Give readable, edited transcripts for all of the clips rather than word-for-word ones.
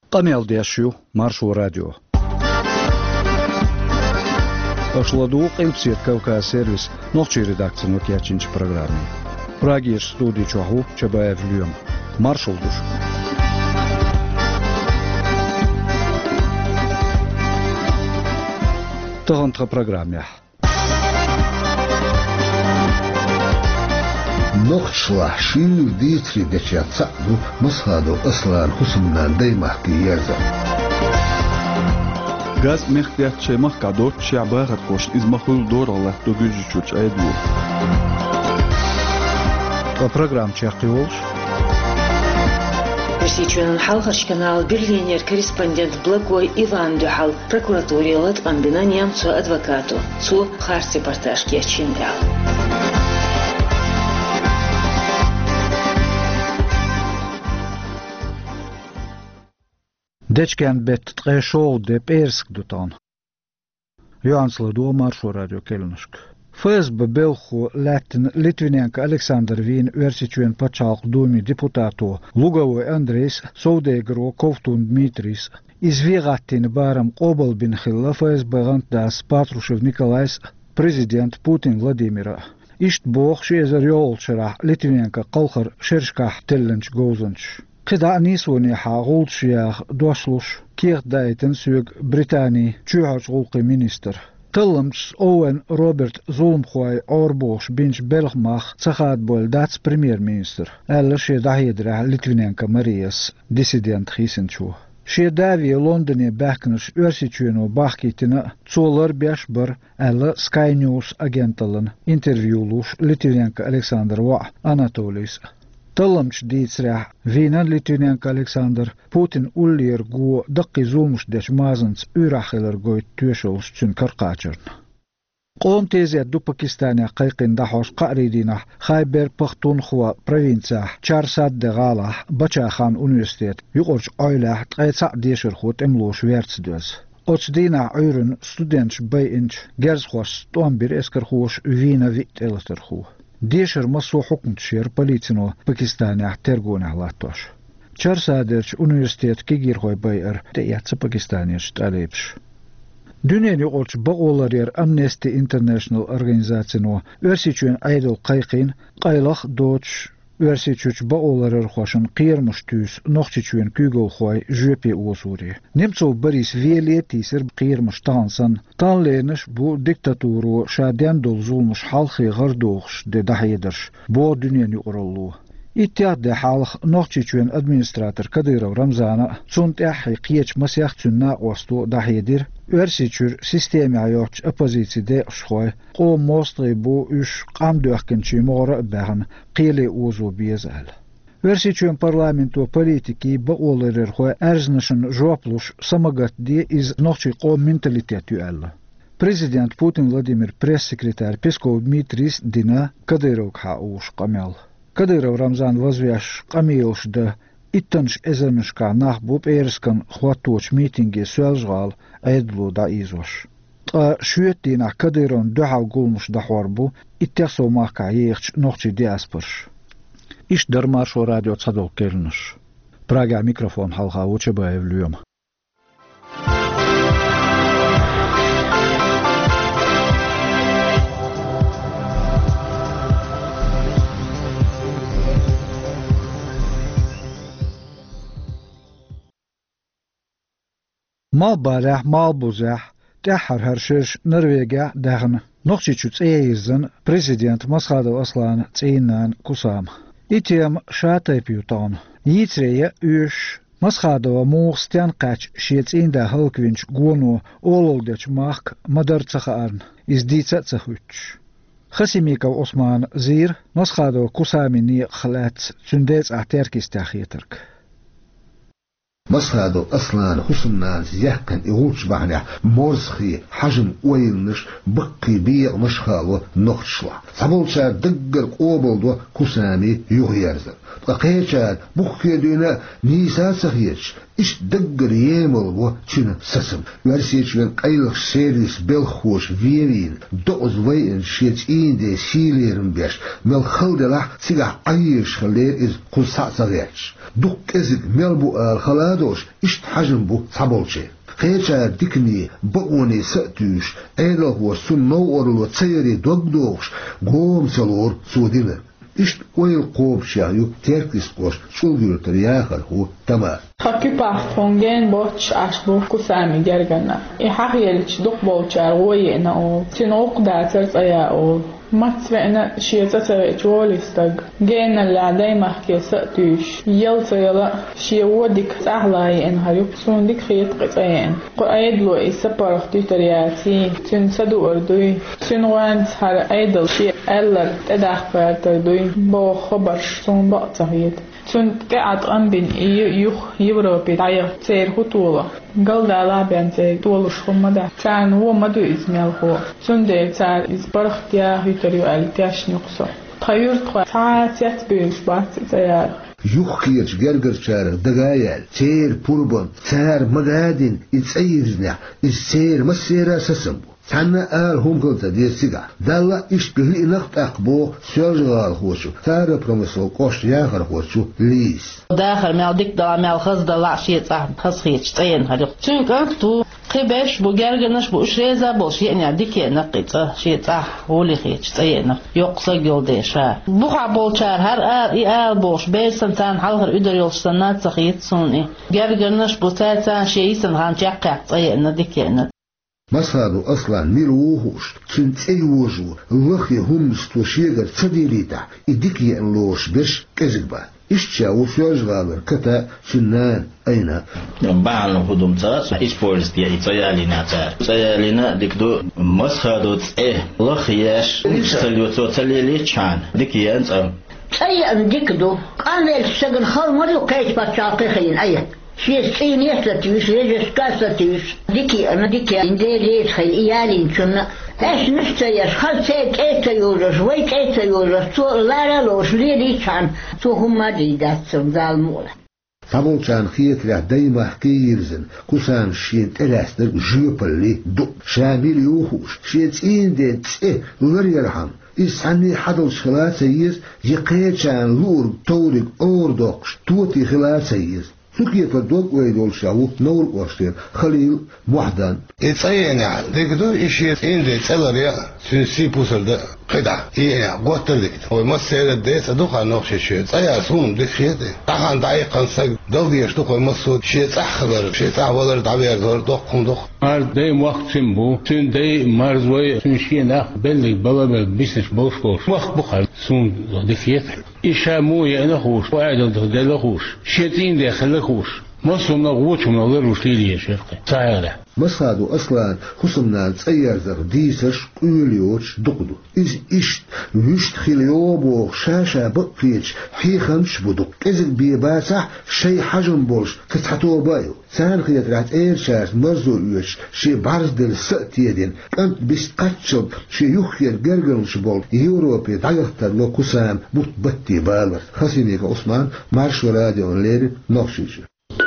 قميل ديشيو مارشو راديو أشلدو قيمسير كوكا سيرفيس نوخشي редакция نوكياتشنش программе. Прагиш студии чоху чабаев люем. Маршал душ. Тагантха программе. نخشلا شيل ديتري دشيا تصعدو مصهادو أصلان خصمنا دايما كيازا غاز مختيات شي مخكادو شعباغت كوش إز مخول دور الله تجوجي شوش أيدو программ чехтиолш. Персичуэн халхаш канал берлинер корреспондент Благой Иван Дюхал прокуратуре лат амбина немцу адвокату цу харс репортаж кечингал. Дечкен бет трешол де перск дутан. Янсла до маршо радио келнушк. ФСБ Белху Латин Литвиненко Александр Вин Версичуен Пачалк Думи депутату Луговой Андрейс Соудегро Ковтун Дмитрис Извегаттин Барам Обал Бинхилла ФСБ Гантдас Патрушев Николайс президент Путин Владимира Ишт Бог Шезар Йолчера Литвиненко Колхар Шершках Телленч Гоузанч قدا نيسوني حاغول شياخ دوشلوش كيخ دايتن سوق بريطاني تشوهاش غولقي مينيستر تلمش اوين روبرت زولمخواي اوربوش بينش بلغماخ تخاد بول داتس بريمير مينستر الا شي داهيدرا لتوينينكا مارياس ديسيدنت خيسنشو شي دافي لندني باكنش ارسيتشينو باخكيتنا تولر بيشبر الا سكاي نيوز اجنتلن انترفيولوش لتوينينكا الكسندر وا اناتوليس تلمش ديتسرح فينا لتوينينكا الكسندر بوتين اولير جو دقي زولمش دش مازنس اراخيلر جويت توشلش تشن كرقاچرن قوم تيزيت دو باكستانيا قيقين دحوش قاريدينا خايبر پختونخوا پروینسا چارساد دغالا بچا خان اونیورسيتيت يقورش اويلا تقيتسا ديشر خوت املوش ويرتسدوز اوتسدينا ايرن ستودنتش باينش گرزخوش تومبير اسكرخوش وينا ويتلترخو ديشر مسو حكم تشير بوليتينو باكستانيا ترغونا لاتوش چارسادرش اونیورسيتيت كيگير خوي باير تياتس باكستانيش تاليبش Düneni olç bağolar Amnesty International organizasyonu örsiçün aydıl qayqin qaylaq doç örsiçüç bağolar xoşun qiyirmiş tüs noxçüçün kügol xoy jöpe osuri Nemtsov Boris Veletisir qiyirmiş tansan tanleniş bu diktaturu şaden dolzulmuş halqi gardoğş de dahidir bu düneni orallu İttihad de halq noxçüçün administrator Kadyrov Ramzana sunt qiyç masyax tünna ostu dahidir Örsiçür sistemi ayotç opozitsiyede şoy qo mostri bu üç qam dökkençi mora bağın qili uzu biyezel. Örsiçün parlamento politiki bu olarer xoy erznişin jopluş samagat di iz noxçi qo mentalitet yalla. Prezident Putin Vladimir press-sekretar Peskov Dmitris dina Kadyrov uş qamel. Kadyrov Ramzan vazviyaş qamilş da İttanış ezemişka nahbub erskan xwatoç mitingi sözgal aydlu da izoş. Şüyetdina Kadyrov'un döhav gulmuş da horbu ittexso mahka yeğç noxçi diaspırş. İş darmarş o radyo tsadol kelnuş. Praga mikrofon halqa uçeba evlüyom. Mal barah, mal buzah, tehar herşiş Norvegiya dağın. Noxçiçüç eğizin prezident Masxadov Aslan çeyinnan kusam. İtiyam şataypiyutan. Yitreye üş Masxadova muğstan qaç şiyeçində halkvinç gonu ololdeç mahk madarçaqa arn. İzditsa çaxüç. Xasimikov Osman Zir Masxadov kusamini xalat sündets ahterkis taxiyetirk. مصهادو أصلاً خصنا زيحكن إغوش بعنى مرسخي حجم ويلنش بقي بيع مشخالو نخشلا سبولشا دقر قوبلدو كسامي يغيرزر قيشاد بقي دونا نيسا سخيش إش دقر ياملو چن سسم ورسيش من قيلق سيريس بلخوش فيرين دوز وين شيت دي سيليرن بيش مل خلدلح سيغا عيش خلير إز قصع سغيش دق إزك ملبو الخلاد أدوش إشت حجم بو صبولشي خيشا ديكني بقوني سأتوش أيضا هو سنو أرلو تسيري دوغدوش قوم سلور سودينر إشت ويل قوم شايو تيركيس قوش شلغير ترياخر هو تمام خاكي باحتونجين بوتش أشبه كسامي جرغنا إحاقيالش دوق بوتشار وينا أو تنوق داترت أيا أو ما تسمعنا شيء تسوي استق جينا اللي عداي محكي سأتوش يلت يلا شيء ودك سهلاي إن هريب سون ديك خيط قطعين قايد لو إسبار اختي ترياتي تنسدو أردوي تنوان هر أيدل شيء ألر تدخ بردوي بو خبر سون بقطعيد تون قاعد أنبين يوخ يوروبي تعيق تير خطولة قال دا لابين تير طولش خمدا كان هو مدو إزميل هو تون دير تار إزبرختيا هيتريو ألتاش نقصو خيرت خوا ساعات يتبيش بات تيار يوخيرش جرجر شارع دقايل تير بوربون تار مقادين يتسيرزنا السير مسيرا سسمبو تانا هم قلت دي سيجا دالا إشتغلي نقط أقبو سيرجغال خوشو تارا برمسو قوش ياخر خوشو ليس داخل مال ديك دلا مال خز دلا شيء صح خز خيش تين هذا چونك تو خبش بوجرجنش بوشريزا بوش يعني ديك نقيت شيء صح ولي خيش تين يقص جلدشا بوخا بولشار هر بوش بيسنتان حلهر ادر يلشتنات صخيت سوني جرجنش بوتاتا شيء سنغان جاقع تين ديك مسادو أصلا ميروهوش تنتيوجو لخي هم ستوشيغر تديريتا إديكي أنلوش بش كزيبا إشتشاو فيوجغالر كتا شنان أين بعض الهدوم تاس إسبورس دي إتيالينا إتيالينا ديكدو مسادو لخياش نشتليو توتاليلي تشان ديكي أنت أي ديكدو قال السجن خال مريو كيش باتشاقي خين أي شيء سين يستطيع شيء يستطيع ديكي أنا ديكي عندي ليش خيل إيالين شنا إيش نستيش خل سيد إيتيورس ويك إيتيورس تو لا لوش ليدي كان تو هم ديدات سمزال مولا طبعاً خيط له دايما حكيرزن كوسان شين تلاستر جيوبلي دو شامل يوهوش شيتين دي تسئ وريرحم إسحني حدل خلال سيز يقيتشان لور توريك أوردوكش توتي خلال سيز سكية فدوك ويدول شاو نور واشتير خليل وحدان إتساينا ديكدو إشي إندي تسالريا سنسي بوصل دا قدع إيه قوتر ديكدو ومسيرة ديسا دوخا نوخشي شيء تسايا سوم ديك شيئتي تاقان دايقان ساق دولي يشتوك ومسود شيء تأخبر شيء تأخبر دعبير دور دوخكم دوخ مار داي وقت سنبو سن داي مارزوي سن شيء ناخ بلغ بابا بيسش بوشكوش وقت بخل سون ديكيتي إشا مويا نخوش وعادل دخوش شيئتين داخل خوش مصرنا غوتهم نظروا شليلية شرقي تعالى مسادو أصلا خصمنا تسير زر ديسش قيوليوش دقدو إشت ويشت خليوبو شاشا بقيتش حيخنش بدق إذن بيباسح شي حجم بولش كتحتو بايو سان خيات رات إيرشاش مرزو يوش شي بارز دل سأتيدين كانت بيستقاتشب شي يخير جرجلش بول يوروبي دايختر لو كسام بطبتي بالر خسينيك عثمان مارش وراديو ليري نوشيش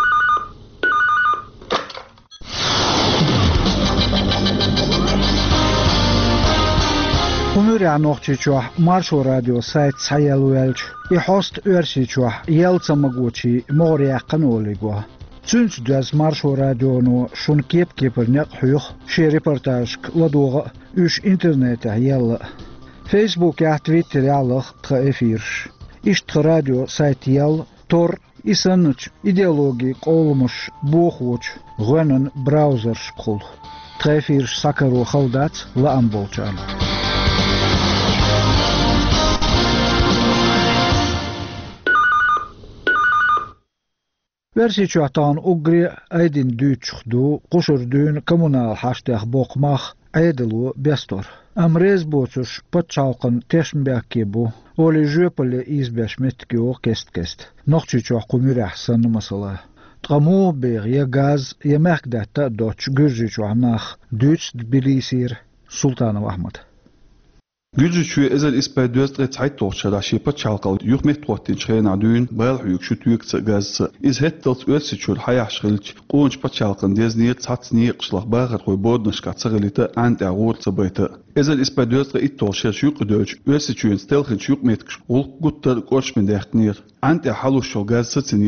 Kumurja nohčičuah Maršo radio sajt sajaluelč I host örsičuah jelcamaguči morja kanoligua. Цүнц дәз Маршо радиону шун кеп-кепірнек хуйық ши репортажк ладуға үш интернеті елі. Facebook я Twitter ялық тға эфирш. Иштқы радио сайт ел тор исаныч идеологии қолымыш боқуч ғөнін браузерш құл. Тға эфирш сакару қалдац ла амболчан. Versi çuhtan ugri aydin düçxdu quşurdün kommunal haştaq boqmaq aydılu bestor. Amrez boçuş patçalqın teşmbəkki bu. Oli jöpəli izbəşmetki o kest. Noqçu çuh qumürəh sanı masala. Tqamu beğ ya gaz ya məqdətdə doç gürcü çuhnax düç Tbilisir Sultanov Ahmad. Gücü ezel ispay düztre zeit torçada şepa çalqal yuq metqotin çxena dün bayal huyuk şutuyuk gaz iz hettelt ölsiçul hayaşgılç qonç paçalqın dezni çatsni qışlaq bağır qoy bodnaş qatsıqılita ant ağurt sabayta ezel ispay düztre it torçya şuq döç ölsiçul stelxin şuq metqş ul guttar qoçmen dəxtnir ant haluş gaz satsinir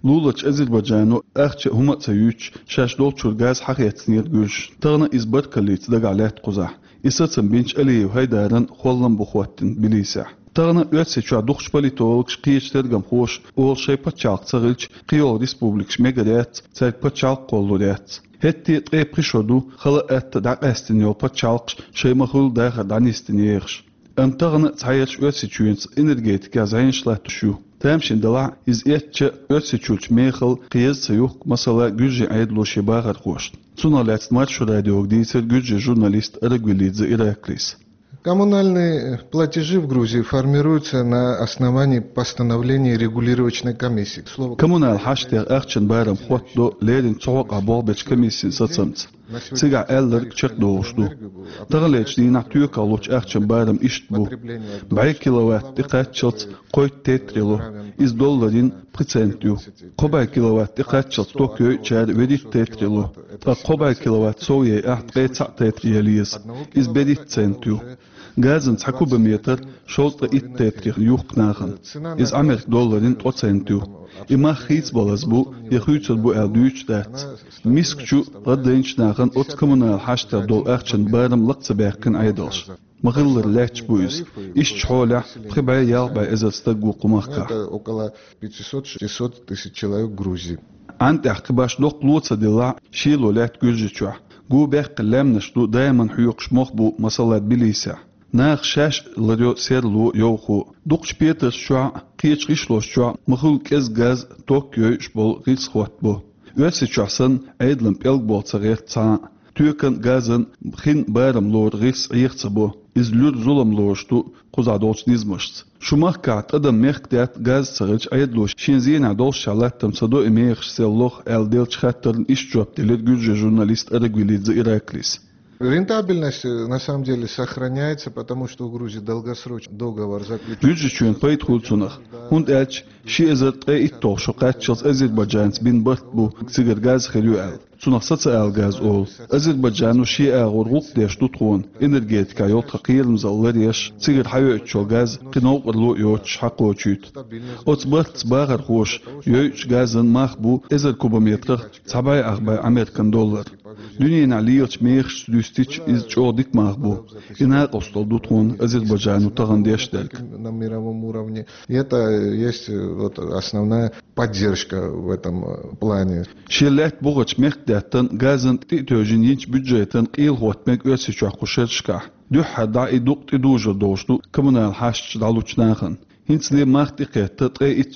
لولج أذربيجانو أخش هما تسيوش شاش دولتشور غاز حقيقة نير جوش تغنى إزبط كليت دقالات قزح إساتسن بينش أليه هايدارن خولن بخواتن بليسح تغنى أتسيشوا دوخش باليتولكش قيش ترغم خوش أول شي باتشاق تغلش قيو ريسبوبليكش ميغادات تاك باتشاق قولودات هتي تغي بريشودو خلقات داقاستنيو باتشاقش شي مخول داخل دانيستنيرش أن تغنى تحيرش أتسيشوينس إنرجيتيكا زعينش لاتشو تامشين دلع إز إتش أتسيشوش ميخل قيز سيوك مسألة جوجي عيدلو شباغر خوشت سونالات مارشو راديو гдейсер جوجي журналист Рагвилидзе Ираклис. Коммунальные платежи в Грузии формируются на основании постановления регулировочной комиссии. Коммунал хаштер ахчен байрам хватту ледин цоқ аболбеч комиссии сацамц. Сега эллер чек доушту. Тағалеч дина түйек алуч ахчен байрам иштбу. Бай киловатт иқатчылц қойт тетрилу. Из $1 процентю. Қобай киловатт иқатчылц Токио чар ведит тетрилу. Қобай киловатт соуе ахт қейцақ тетрилиес. Из бедит центю. Газен цакуба метр шолта иттетрих юхкнахан. Из $1 процентю. Има хиц балазбу яхуйцат бу алдуч дат. Мискчу раденчнахан от коммунал хаштер дол ахчен байрам лaqцабахкан айдалш. مغلر لاتش بويز إيش حوله خبايا يالبا إذا استقوا قماقا. Это около 500-600 тысяч человек в Грузии. عند احكباش لوق لوتsa دلا شيلو لات جوجيتشوا. جو بيخ قلام نشدو دايما حيوقش مخبو مصالات بليسا. ناخ شاش لريو سيرلو يوخو. دوقش بيتر شوا قيش غيشلوش شوا مخول كز غاز توكيو شبول غيس خواتبو. يوسي شوحسن ايدلم بيلق بولتsa غيرتسا. تيوكن غازن بخين بارم لور غيس عيخصبو. إز لور ظلم لورشتو قزادولش نيزمشت. شماخ كات أدم ميخ دات غاز سغلش أيدلوش شينزين عدولش شالات تمصدو إميخش سيلوخ أل ديلش خاترن إشجوب دلير جوجي журналист Рагвилидзе Ираклис. Рентабельность на самом деле сохраняется, потому что у Грузии долгосрочный договор заключен. Юджи чуен пейт хулцунах. Хунд эч ши эзерт эйттох шоқатчылс Азербайджанс бин бартбу цигар газ хилю эл. Цунах саца эл газ ол. Азербайджану ши эл ургук деш тутхуан. Энергетика йол тақийлм заллар еш. Цигар хайо этчо газ қинауқ ырлу йоч хақо чүйт. Оц барт бағар хош йоч газын махбу эзер кубометрах цабай ағбай $1. Дунейна лиёч мейхш дюстич из чодик махбу. Инак остал дутхун Азербайджану тагандештельк. На мировом уровне. И это есть вот основная поддержка в этом плане. Шеллет бугач мехдеттен газен титөжин инч бюджетен ил хотмек өсичу акушершка. Дюха да идук идужа дошту коммунал хашч далучнахан. Hinzli macht iqetta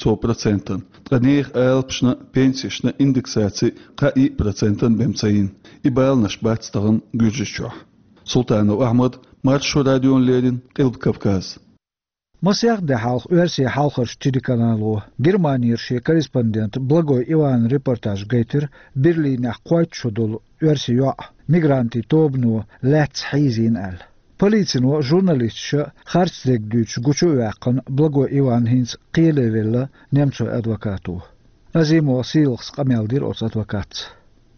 3,2%. Транех элпшна пенсишна индексации qa% бемцаин. Ибалнаш бацтагын гүжичу. Султанов Ахмад, Маршо радион Лерин, Илб Кавказ. Масяк де халх версии халхарш телеканалу. Германирши корреспондент Благой Иван репортаж гейтер Берлинах Квайтшудул версию мигранты тобну лец хизин эл. Полицину журналистша харцдегдюч гучу яқын Благой Иван хинц қиелевелла немцу адвокату. Назимо силхс қамелдир оц адвокат.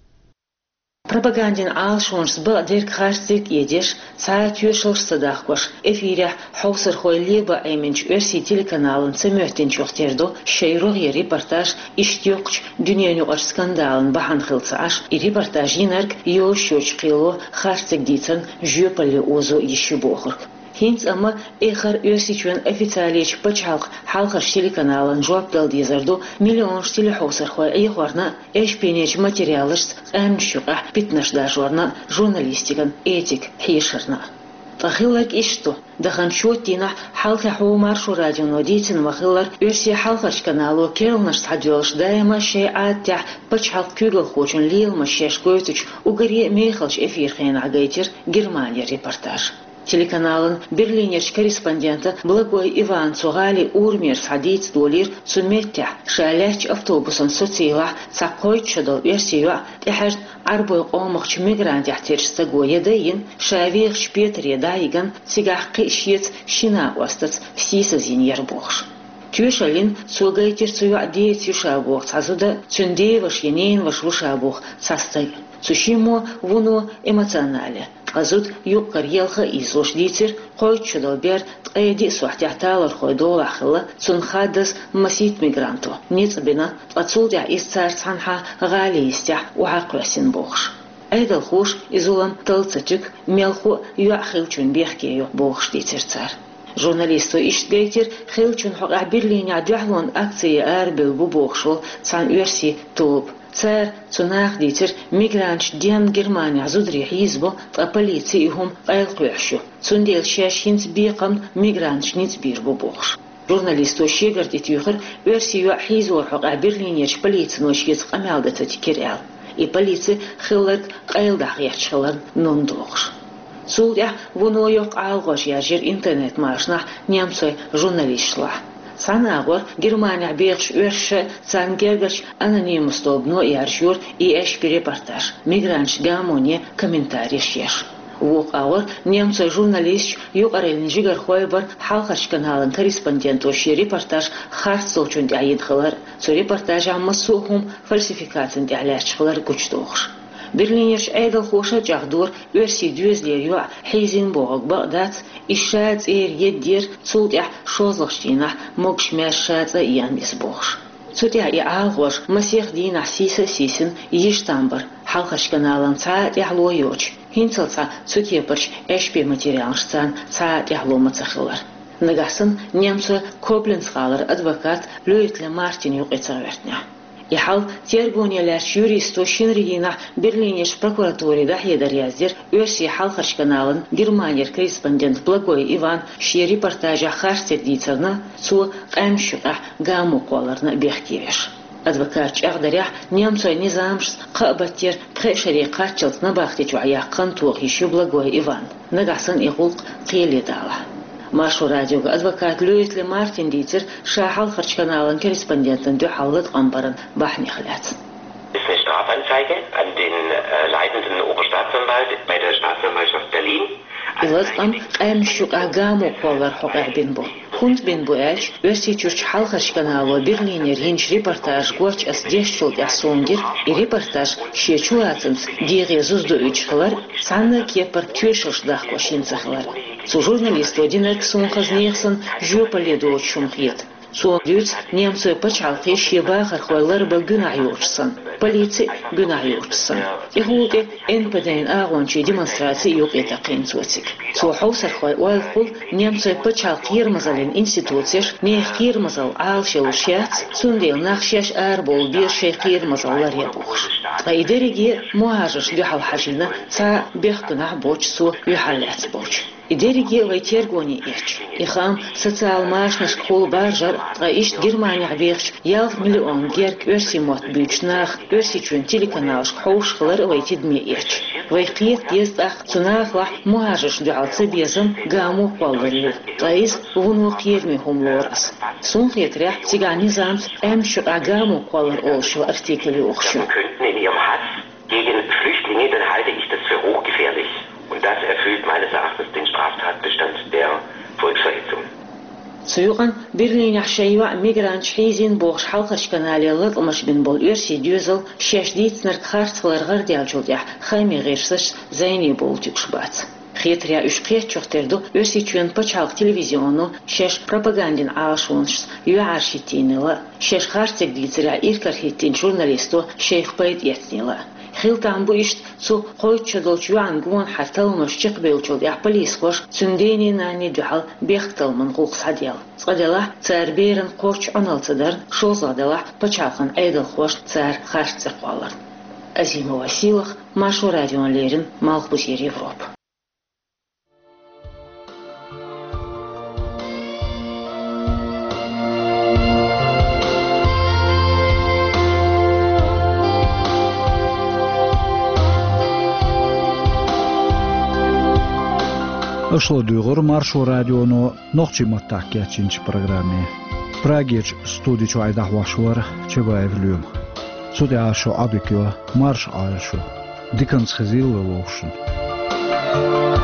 Пропагандин алшонс ба дерк харстик едеш саатюшылш садахкош эфиря хаусыр хойлеба айменч версии телеканалын цемётен чохтердо шейрог е репортаж иштёкч дүйнөнү ар скандалын бахан хылца аш и репортаж инарк ё шөч кыло харстик дицен жөпали озо ещё бохор. Хинц ама эхар өсичвен официалич пачалк халкар телеканалын жоап далди зарду миллион штили хаусыр хой эхварна эшпенеч материалыш амшуга 15 дажорна журналистикан этик хишерна. Фахилак ишто дахан шотина халка хумар шо радио нодитин махилар версия халкаш каналу келнаш садёлш дайма шей аття пачалк кюгл хочун лил машеш гойтуч угари мехалш эфир хен агайтер Германия репортаж. Телеканалын берлинерш корреспондента Благой Иван Цугали Урмер садиц долир сумеття шаляч автобусын социла цакойчадол версию эхер арбой омахч мигрант яхтершса гоедейн шавихч Петре дайган цигахқи шиец шина остац сисазин ярбохш. Тюшалин цугайтер цуя деет юшабух, цазуда цюндей ваш енейн ваш вушабух, цастай. Цушимо вуно эмоционале. Азут юккар елха излош дитер, хой чудалбер, тайди суахтяхталар хой долахла, цунхадас масит мигранту. Ницбина, ацулдя из цар цанха галистя уахрасин бохш. Айдал хуш изулам талцачик мелху юахилчун бехкею бохш дитер цар. Журналисту иштгейтер хилчун хога бирлиня дяхлон акции арбел бубохшол цан верси тулуп. Цар цунах дитер мигранч дем Германия зудри хизбо та полициихум айлкуяшу. Цундел шашхинц биқам мигранч ниц бир бубохш. Журналисту шегардит юхер версию хизор хога бирлинич полициянош ез амалдата тикерял. И полиция хиллет айлдах ячхалан нундохш. Судя вуно yok алгош яжир интернет машна немцы журналистла. Санагор Германия бегш верше цангергач анонимус тобно яржур и эш репортаж. Мигранч гамоне комментарий шеш. Вок аур немцы журналист юқарелин жигар хойбар халқаш каналын корреспондент оши репортаж харцолчун дайынхылар. Со репортаж аммасухум фальсификацин дялячхылар гучтохш. Берлинеш айдал хоша жахдур верси дюзлер хейзин бог Багдад ишац еддер цулдя шозлахштина могшмешаца янбис богш. Цутя и алгош масех дина сиса сисин иштамбар халқаш каналан ца яхлойоч. Хинцалца цутепарч эшпе материалшцан ца яхломацахылар. Нагасын немцы Кобленцхалар адвокат Лёйтле Мартин юқецавертня. Яхал тергонелер юристо шинригина Берлинеш прокуратурида хедар яздер верси халқаш каналын Германия корреспондент Благой Иван ши репортажа харстер дицарна цу қамшуға гаму қоларна бехкевеш. Адвокат чағдаря немцой низамшс қабаттер қешари қатчылтна бақтич аяққан туқ еще Благой Иван. Нагасын иғулқ қиеледала. Машу радиога адвокат Лёйтле Мартин дитер шахал харчканалан корреспондентен дюхаллет амбаран бахнихлят. Ist eine Strafanzeige an den leitenden Oberstaatsanwalt bei der Staatsanwaltschaft Berlin. Илаткам амшук агаму колар хогар бинбо. Хунд бинбо эч верси чурч халхаш канало Берлинер хинч репортаж горч ас дешчул ясонгер и репортаж шечуацынц дире зузду үчхлар санна кепар тюшш дахкошинцахлар. Цу журналист одинак сумхазнехсан жопаледу чумхет. Цу дюц немцы пачалки шебахар хвайлар был гюнайочсан. Полиция гюнайочсан. Ихуге НПДН агончи демонстрации юк это кинцуцик. Цу хаусар хвай уайлхул немцы пачалки ермазалин институциеш нех ермазал алшелушяц сундел нахшяш арбол биршех ермазаллар ябухш. Айдериги муажаш дюхал хажина ца бехкунах боч цу юхаляц боч. Идериги вайтергони ич. Ихам социал машнаш хул баржар гаишт Германия вехш ялх миллион герк верси мот бючнах верси чун телеканалш хоушхлар вайтидми ич. Вайхиет ездах цунахла муажаш дюалцы безам гаму хвалварил. Гаис вуну кирми хумлорас. Сунхетря цигани замс эмшук агаму хвалар олшу артикли ухшу. Gegen Flüchtlinge, dann halte ich das für hochgefährlich. Und das erfüllt meines Erachtens den Straftatbestand der Volksverhetzung. Сюган Берлин шайва мигрант хизин богш халқаш каналиялат умаш бин бол верси дюзел шешдитснер харцлар гардиалчулдя хайми герсаш зайни болтюкшбац. Хитря ушкет чохтерду верси чуен пачалк телевизиону шеш пропагандин алшунш юаршитинила шеш харцек дицря иркархиттин журналисту шейх пайд етнила. Хилтан бу ишт цу койчодолч юан гуан харталмаш чикбелчул я полискош цундени нани дюхал бехталман гулсадел. Цадела царберен корч аналцадар шозадела пачалхан айдал хош цар харцеқвалар. Азимова силах Машу радионлерин Малхбусер Европ. Ошло дюгор Маршу радионо нохчиматтак ячинч программе. Прагеч студич айдахвашвар чебаевлюм. Судяшо абикё марш айшу. Диканс хазил лошен.